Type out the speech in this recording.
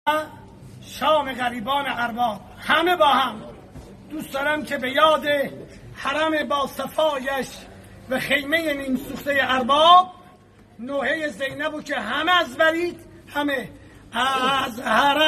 شام غریبان ارباب. همه با هم دوست دارم که به یاد حرم با صفایش و خیمه نیم سوخته ارباب، نوحه زینبو که همه از برید، همه از حرم